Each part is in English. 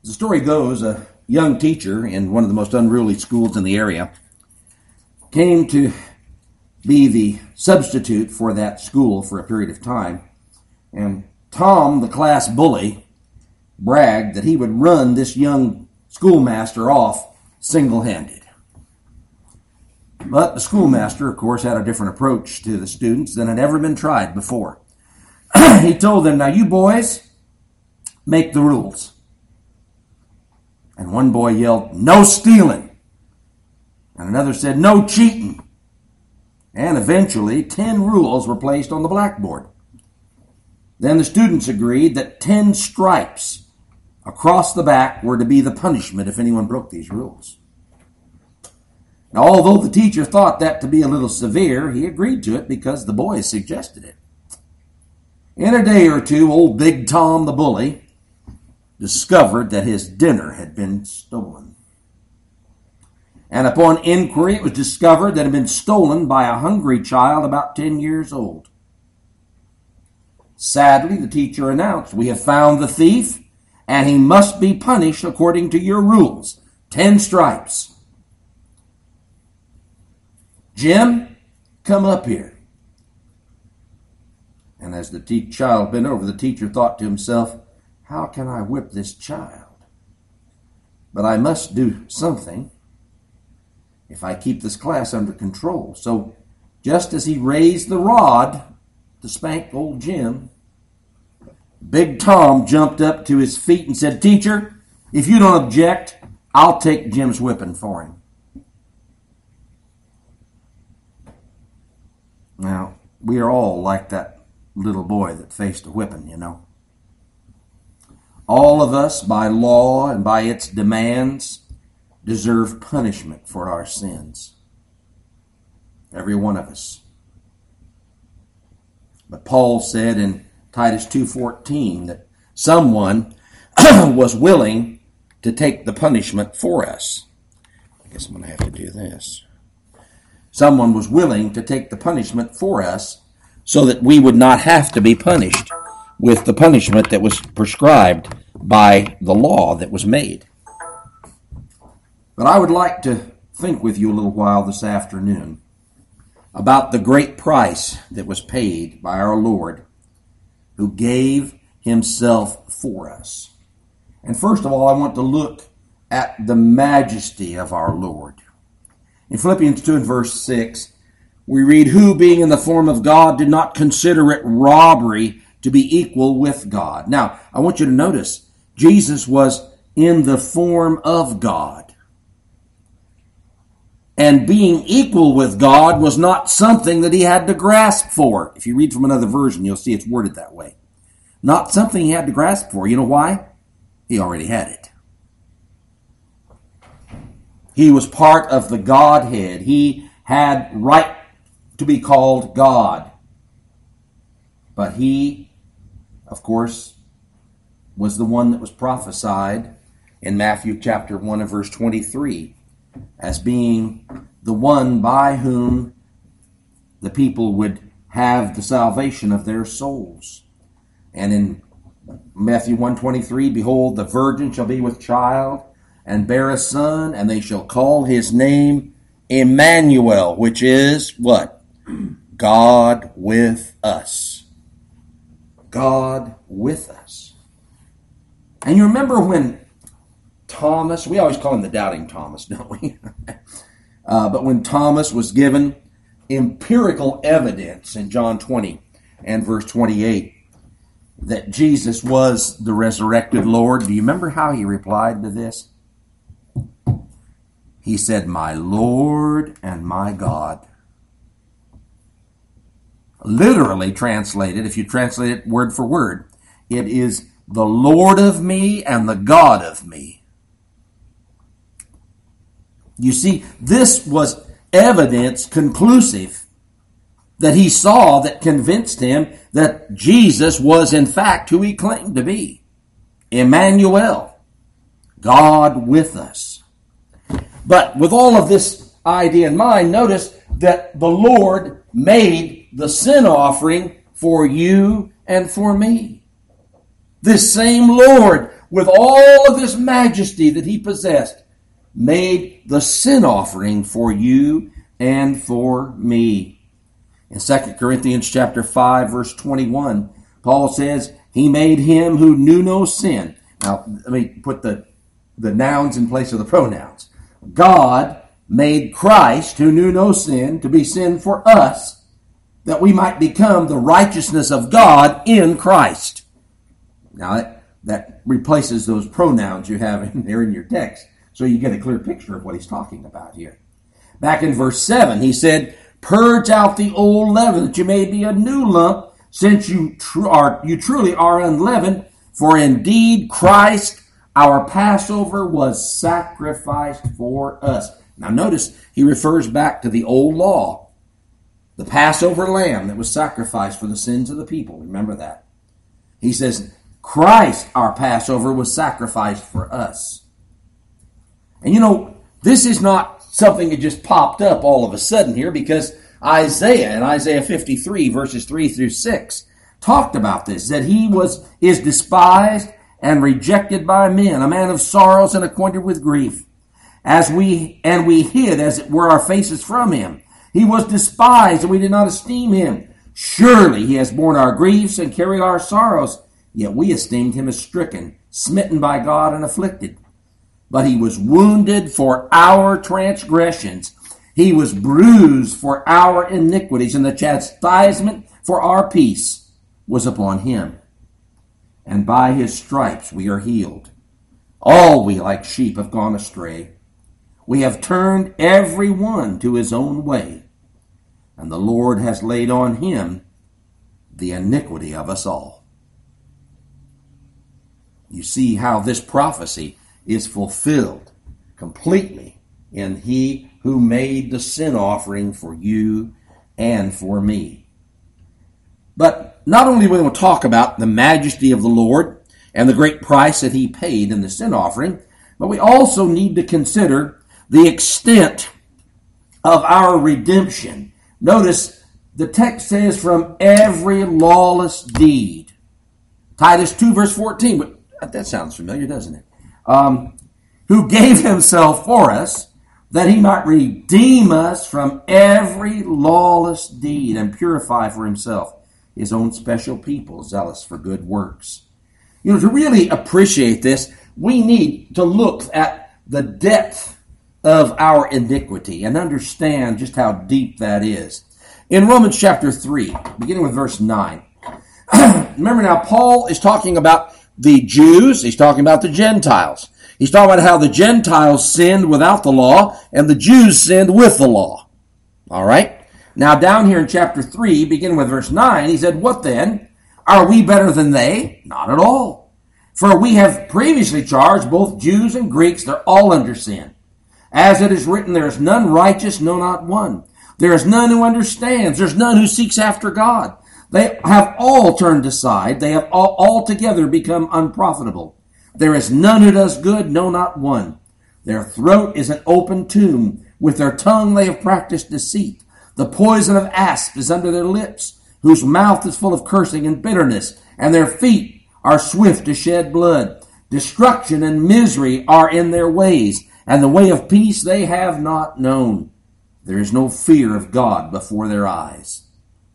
The story goes, a young teacher in one of the most unruly schools in the area came to be the substitute for that school for a period of time. And Tom, the class bully, bragged that he would run this young schoolmaster off single-handed. But the schoolmaster, of course, had a different approach to the students than had ever been tried before. He told them, "Now you boys, make the rules." And one boy yelled, "No stealing." And another said, "No cheating." And eventually, 10 rules were placed on the blackboard. Then the students agreed that 10 stripes across the back were to be the punishment if anyone broke these rules. Now, although the teacher thought that to be a little severe, he agreed to it because the boys suggested it. In a day or two, old Big Tom the bully discovered that his dinner had been stolen. And upon inquiry, it was discovered that it had been stolen by a hungry child about 10 years old. Sadly, the teacher announced, "We have found the thief, and he must be punished according to your rules. 10 stripes. Jim, come up here." And as the child bent over, the teacher thought to himself, "How can I whip this child? But I must do something if I keep this class under control." So just as he raised the rod to spank old Jim, Big Tom jumped up to his feet and said, "Teacher, if you don't object, I'll take Jim's whipping for him." Now, we are all like that little boy that faced a whipping, you know. All of us, by law and by its demands, deserve punishment for our sins. Every one of us. But Paul said in Titus 2:14 that someone was willing to take the punishment for us. I guess I'm going to have to do this. Someone was willing to take the punishment for us so that we would not have to be punished with the punishment that was prescribed by the law that was made. But I would like to think with you a little while this afternoon about the great price that was paid by our Lord, who gave himself for us. And first of all, I want to look at the majesty of our Lord. In Philippians 2 and verse 6, we read, "Who, being in the form of God, did not consider it robbery to be equal with God." Now, I want you to notice, Jesus was in the form of God. And being equal with God was not something that he had to grasp for. If you read from another version, you'll see it's worded that way. Not something he had to grasp for. You know why? He already had it. He was part of the Godhead. He had right to be called God. But he, of course, was the one that was prophesied in Matthew chapter 1 and verse 23 as being the one by whom the people would have the salvation of their souls. And in Matthew 1:23, "Behold, the virgin shall be with child and bear a son, and they shall call his name Emmanuel," which is what? God with us. God with us. And you remember when Thomas, we always call him the doubting Thomas, don't we? But when Thomas was given empirical evidence in John 20 and verse 28 that Jesus was the resurrected Lord, do you remember how he replied to this? He said, "My Lord and my God." Literally translated, if you translate it word for word, it is the Lord of me and the God of me. You see, this was evidence conclusive that he saw that convinced him that Jesus was in fact who he claimed to be. Emmanuel, God with us. But with all of this idea in mind, notice that the Lord made the sin offering for you and for me. This same Lord with all of this majesty that he possessed, made the sin offering for you and for me. In 2 Corinthians chapter 5, verse 21, Paul says, he made him who knew no sin. Now, let me put the nouns in place of the pronouns. God made Christ, who knew no sin, to be sin for us, that we might become the righteousness of God in Christ. Now, that replaces those pronouns you have in there in your text, so you get a clear picture of what he's talking about here. Back in verse 7, he said, purge out the old leaven, that you may be a new lump, since you truly are unleavened. For indeed Christ, our Passover, was sacrificed for us. Now notice, he refers back to the old law, the Passover lamb that was sacrificed for the sins of the people. Remember that. He says, Christ, our Passover, was sacrificed for us. And you know, this is not something that just popped up all of a sudden here, because Isaiah, in Isaiah 53, verses 3 through 6, talked about this, that he is despised and rejected by men, a man of sorrows and acquainted with grief. We hid, as it were, our faces from him. He was despised, and we did not esteem him. Surely he has borne our griefs and carried our sorrows, yet we esteemed him as stricken, smitten by God, and afflicted. But he was wounded for our transgressions. He was bruised for our iniquities, and the chastisement for our peace was upon him. And by his stripes we are healed. All we like sheep have gone astray. We have turned every one to his own way, and the Lord has laid on him the iniquity of us all. You see how this prophecy is fulfilled completely in he who made the sin offering for you and for me. But not only will we talk about the majesty of the Lord and the great price that he paid in the sin offering, but we also need to consider the extent of our redemption. Notice the text says from every lawless deed. Titus 2 verse 14, but that sounds familiar, doesn't it? Who gave himself for us, that he might redeem us from every lawless deed and purify for himself his own special people, zealous for good works. You know, to really appreciate this, we need to look at the depth of our iniquity and understand just how deep that is. In Romans chapter 3, beginning with verse 9, remember now, Paul is talking about the Jews, he's talking about the Gentiles. He's talking about how the Gentiles sinned without the law and the Jews sinned with the law. All right? Now down here in chapter 3, beginning with verse 9, he said, what then? Are we better than they? Not at all. For we have previously charged both Jews and Greeks, they're all under sin. As it is written, there is none righteous, no, not one. There is none who understands. There's none who seeks after God. They have all turned aside. They have all altogether become unprofitable. There is none who does good, no, not one. Their throat is an open tomb. With their tongue they have practiced deceit. The poison of asp is under their lips, whose mouth is full of cursing and bitterness, and their feet are swift to shed blood. Destruction and misery are in their ways, and the way of peace they have not known. There is no fear of God before their eyes.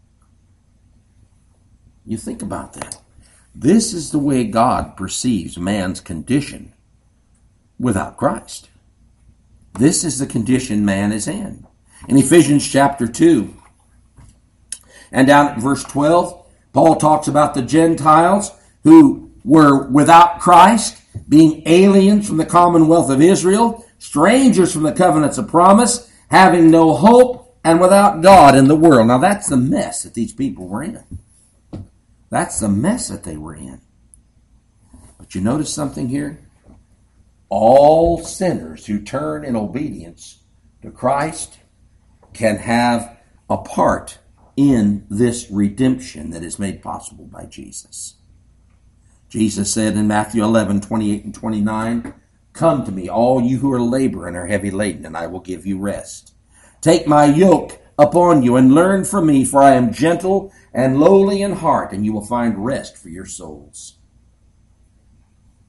You think about that. This is the way God perceives man's condition without Christ. This is the condition man is in. In Ephesians chapter 2 and down at verse 12, Paul talks about the Gentiles who were without Christ, being aliens from the commonwealth of Israel, strangers from the covenants of promise, having no hope, and without God in the world. Now that's the mess that these people were in. That's the mess that they were in. But you notice something here? All sinners who turn in obedience to Christ can have a part in this redemption that is made possible by Jesus. Jesus said in Matthew 11, 28 and 29, come to me, all you who are labor and are heavy laden, and I will give you rest. Take my yoke upon you and learn from me, for I am gentle and lowly in heart, and you will find rest for your souls.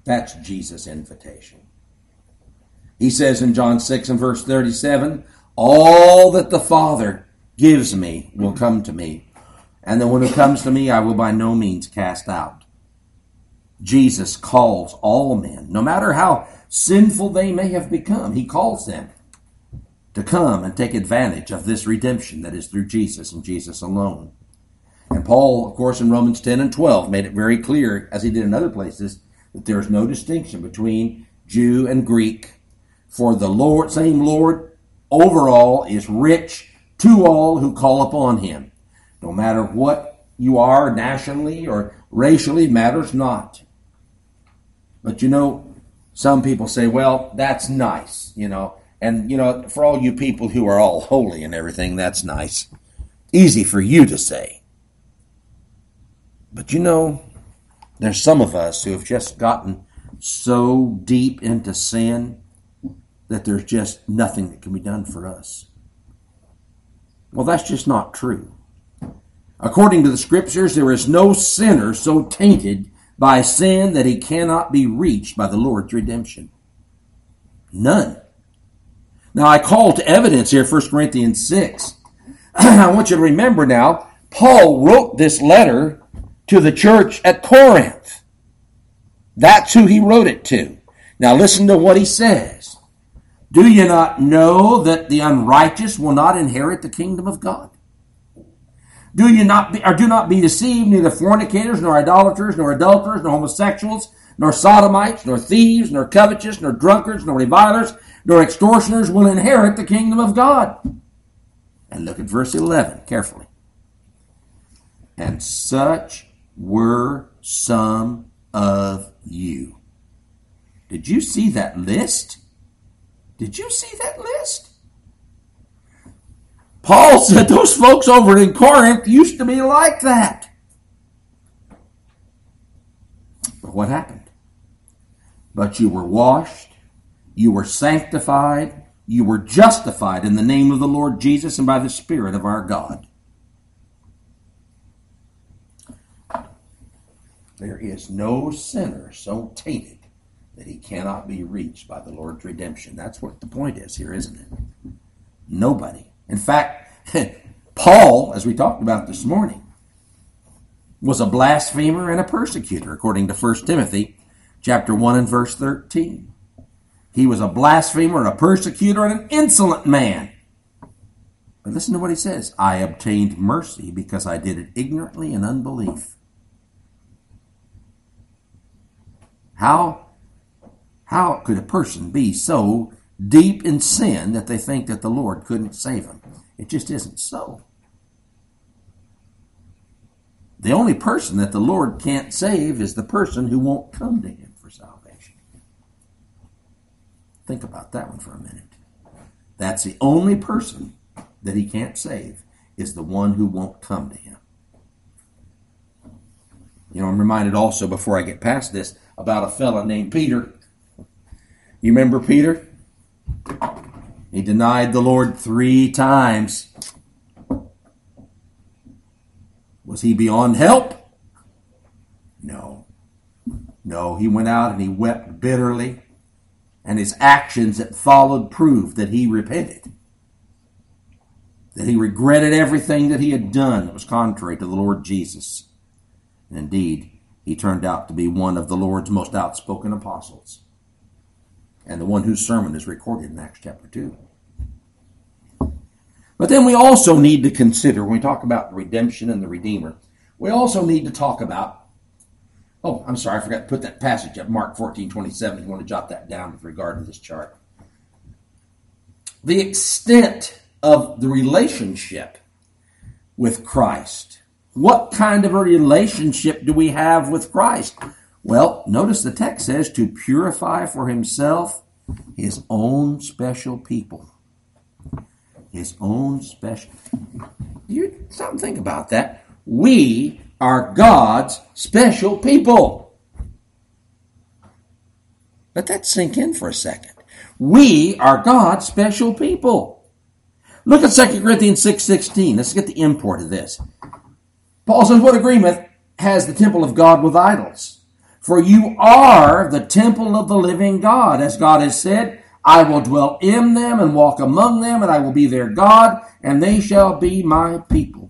That's Jesus' invitation. He says in John 6 and verse 37, all that the Father gives me will come to me, and the one who comes to me I will by no means cast out. Jesus calls all men, no matter how sinful they may have become, he calls them to come and take advantage of this redemption that is through Jesus and Jesus alone. And Paul, of course, in Romans 10 and 12 made it very clear, as he did in other places, that there is no distinction between Jew and Greek, for the same Lord overall is rich to all who call upon him. No matter what you are nationally or racially, matters not. But some people say, well, that's nice, and for all you people who are all holy and everything, that's nice. Easy for you to say. But there's some of us who have just gotten so deep into sin that there's just nothing that can be done for us. Well, that's just not true. According to the Scriptures, there is no sinner so tainted by sin that he cannot be reached by the Lord's redemption. None. Now, I call to evidence here 1 Corinthians 6. I want you to remember now, Paul wrote this letter to the church at Corinth. That's who he wrote it to. Now listen to what he says. Do you not know that the unrighteous will not inherit the kingdom of God? Do not be deceived, neither fornicators, nor idolaters, nor adulterers, nor homosexuals, nor sodomites, nor thieves, nor covetous, nor drunkards, nor revilers, nor extortioners will inherit the kingdom of God. And look at verse 11 carefully. And such were some of you. Did you see that list? Did you see that list? Paul said those folks over in Corinth used to be like that. But what happened? But you were washed, you were sanctified, you were justified in the name of the Lord Jesus and by the Spirit of our God. There is no sinner so tainted that he cannot be reached by the Lord's redemption. That's what the point is here, isn't it? Nobody. In fact, Paul, as we talked about this morning, was a blasphemer and a persecutor, according to 1 Timothy chapter 1 and verse 13. He was a blasphemer and a persecutor and an insolent man. But listen to what he says. I obtained mercy because I did it ignorantly in unbelief. How could a person be so deep in sin that they think that the Lord couldn't save them? It just isn't so. The only person that the Lord can't save is the person who won't come to him for salvation. Think about that one for a minute. That's the only person that he can't save, is the one who won't come to him. I'm reminded also, before I get past this, about a fellow named Peter. You remember Peter? He denied the Lord 3 times. Was he beyond help? No. No, he went out and he wept bitterly, and his actions that followed proved that he repented. That he regretted everything that he had done that was contrary to the Lord Jesus. And indeed, he turned out to be one of the Lord's most outspoken apostles, and the one whose sermon is recorded in Acts chapter 2. But then we also need to consider, when we talk about redemption and the Redeemer, we also need to talk about, I forgot to put that passage up, Mark 14:27, if you want to jot that down with regard to this chart. The extent of the relationship with Christ. What kind of a relationship do we have with Christ? Well, notice the text says to purify for himself his own special people. His own special. You stop and think about that. We are God's special people. Let that sink in for a second. We are God's special people. Look at 2 Corinthians 6:16. Let's get the import of this. Paul says, what agreement has the temple of God with idols? For you are the temple of the living God. As God has said, I will dwell in them and walk among them, and I will be their God, and they shall be my people.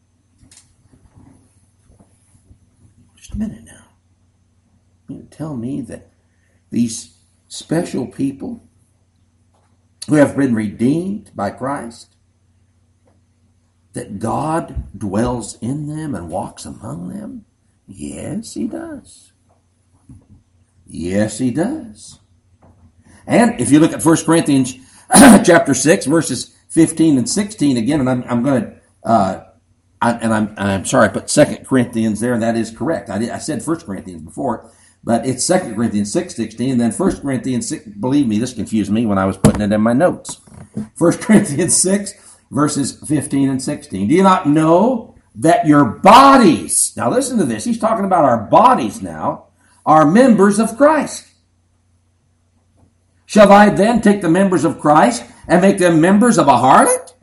Just a minute now. You tell me that these special people who have been redeemed by Christ, that God dwells in them and walks among them? Yes, he does. Yes, he does. And if you look at 1 Corinthians chapter 6, verses 15 and 16 again, and I'm going to, I'm sorry, I put 2 Corinthians there, and that is correct. I said 1 Corinthians before, but it's 2 Corinthians 6:16, and then 1 Corinthians 6, believe me, this confused me when I was putting it in my notes. 1 Corinthians 6, verses 15 and 16. Do you not know that your bodies, now listen to this, he's talking about our bodies now, are members of Christ? Shall I then take the members of Christ and make them members of a harlot?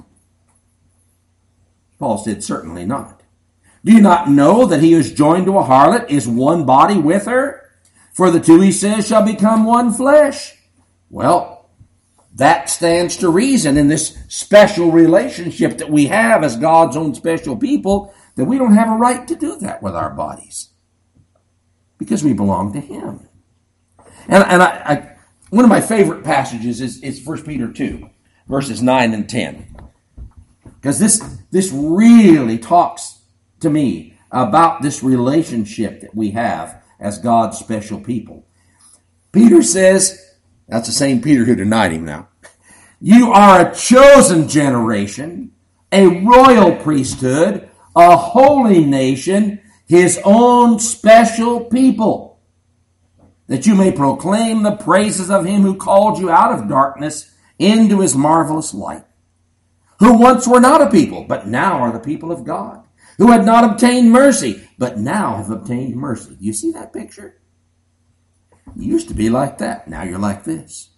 Paul said, certainly not. Do you not know that he who is joined to a harlot is one body with her? For the two, he says, shall become one flesh. Well, that stands to reason in this special relationship that we have as God's own special people, that we don't have a right to do that with our bodies, because we belong to him. And I one of my favorite passages is 1 Peter 2, verses 9 and 10. Because this really talks to me about this relationship that we have as God's special people. Peter says, that's the same Peter who denied him now, you are a chosen generation, a royal priesthood, a holy nation, his own special people, that you may proclaim the praises of him who called you out of darkness into his marvelous light, who once were not a people, but now are the people of God, who had not obtained mercy, but now have obtained mercy. You see that picture? You used to be like that. Now you're like this.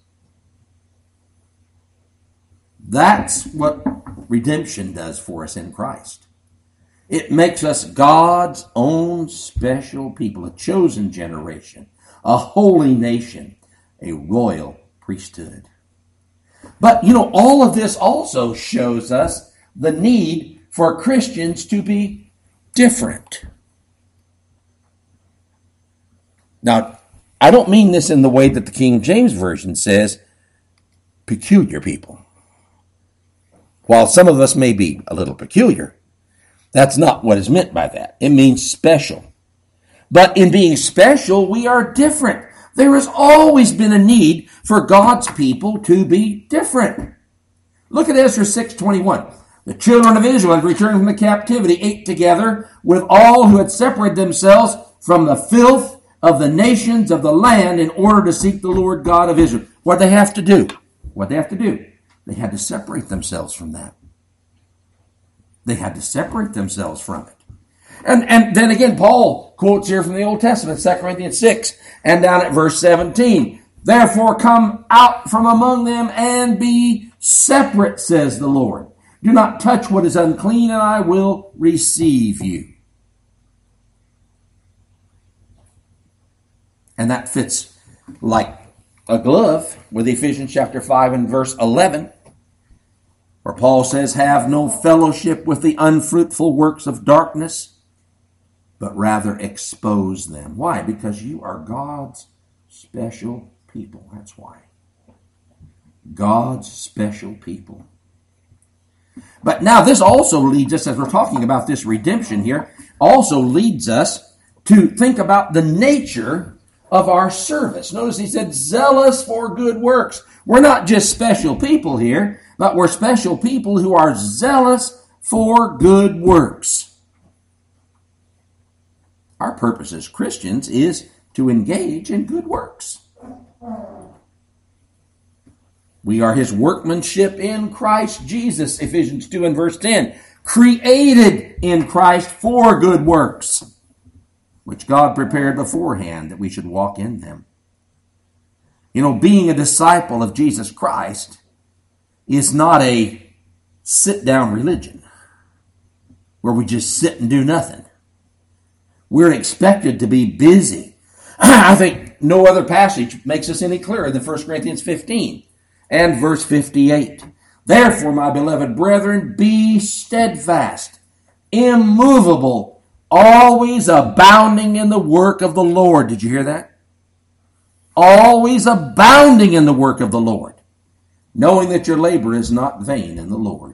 That's what redemption does for us in Christ. It makes us God's own special people, a chosen generation, a holy nation, a royal priesthood. But, all of this also shows us the need for Christians to be different. Now, I don't mean this in the way that the King James Version says, peculiar people. While some of us may be a little peculiar, that's not what is meant by that. It means special. But in being special, we are different. There has always been a need for God's people to be different. Look at Ezra 6:21. The children of Israel had returned from the captivity, ate together with all who had separated themselves from the filth of the nations of the land in order to seek the Lord God of Israel. What did they have to do? They had to separate themselves from that. They had to separate themselves from it. And then again, Paul quotes here from the Old Testament, 2 Corinthians 6, and down at verse 17. Therefore come out from among them and be separate, says the Lord. Do not touch what is unclean, and I will receive you. And that fits like a glove with Ephesians chapter 5 and verse 11, where Paul says, have no fellowship with the unfruitful works of darkness, but rather expose them. Why? Because you are God's special people. That's why. God's special people. But now this also leads us, as we're talking about this redemption here, also leads us to think about the nature of our service. Notice he said, zealous for good works. We're not just special people here, but we're special people who are zealous for good works. Our purpose as Christians is to engage in good works. We are his workmanship in Christ Jesus, Ephesians 2 and verse 10. Created in Christ for good works, which God prepared beforehand that we should walk in them. Being a disciple of Jesus Christ is not a sit-down religion where we just sit and do nothing. We're expected to be busy I think no other passage makes us any clearer than 1 Corinthians 15 and verse 58. Therefore, my beloved brethren, be steadfast, immovable, always abounding in the work of the Lord. Did you hear that? Always abounding in the work of the Lord, knowing that your labor is not vain in the Lord.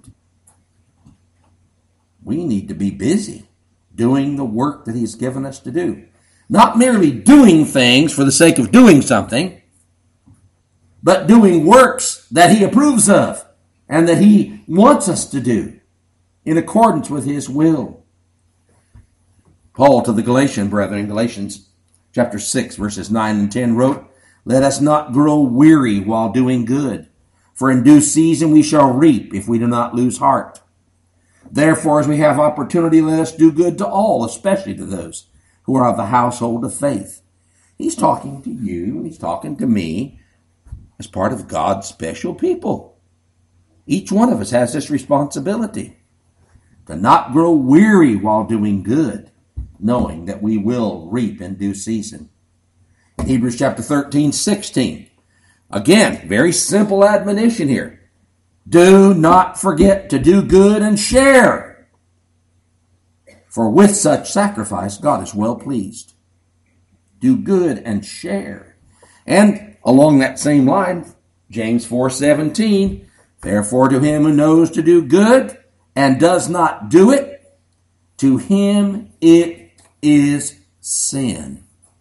We need to be busy doing the work that He's given us to do. Not merely doing things for the sake of doing something, but doing works that He approves of and that He wants us to do in accordance with His will. Paul to the Galatian brethren, Galatians chapter 6, verses 9 and 10 wrote, "Let us not grow weary while doing good, for in due season we shall reap if we do not lose heart. Therefore, as we have opportunity, let us do good to all, especially to those who are of the household of faith." He's talking to you, he's talking to me as part of God's special people. Each one of us has this responsibility to not grow weary while doing good, knowing that we will reap in due season. Hebrews chapter 13, 16. Again, very simple admonition here. Do not forget to do good and share, for with such sacrifice God is well pleased. Do good and share. And along that same line, James 4:17, therefore to him who knows to do good and does not do it, to him it is sin.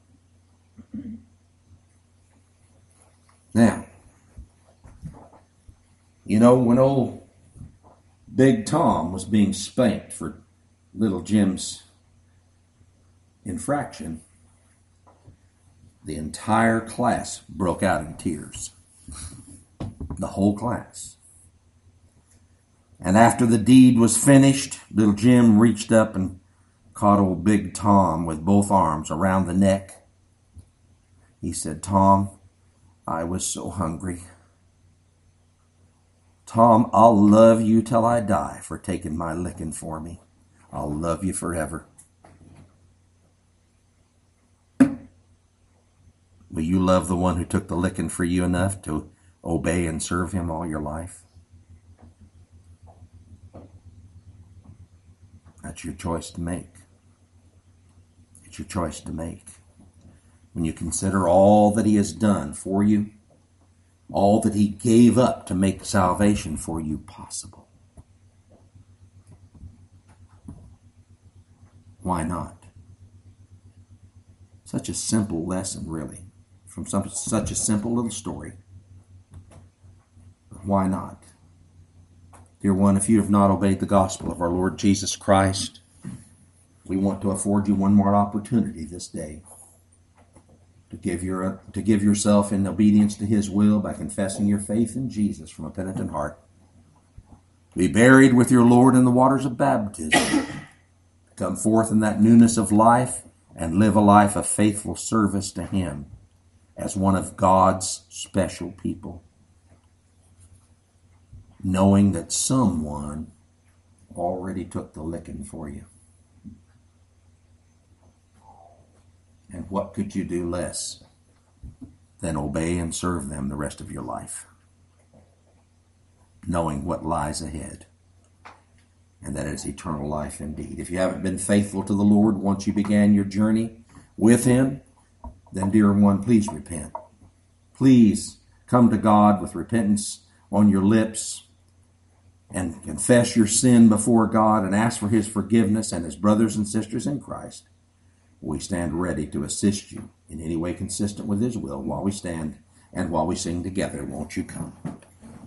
Now, you know, when old Big Tom was being spanked for little Jim's infraction, the entire class broke out in tears. The whole class. And after the deed was finished, little Jim reached up and caught old Big Tom with both arms around the neck. He said, "Tom, I was so hungry. Tom, I'll love you till I die for taking my licking for me. I'll love you forever." Will you love the one who took the licking for you enough to obey and serve him all your life? That's your choice to make. It's your choice to make. When you consider all that He has done for you, all that He gave up to make salvation for you possible. Why not? Such a simple lesson, really, from such a simple little story. But why not? Dear one, if you have not obeyed the gospel of our Lord Jesus Christ, we want to afford you one more opportunity this day to give yourself in obedience to His will by confessing your faith in Jesus from a penitent heart. To be buried with your Lord in the waters of baptism. To come forth in that newness of life and live a life of faithful service to Him as one of God's special people. Knowing that someone already took the licking for you. And what could you do less than obey and serve them the rest of your life? Knowing what lies ahead. And that is eternal life indeed. If you haven't been faithful to the Lord once you began your journey with Him, then dear one, please repent. Please come to God with repentance on your lips and confess your sin before God and ask for His forgiveness. And as brothers and sisters in Christ, we stand ready to assist you in any way consistent with His will while we stand and while we sing together. Won't you come?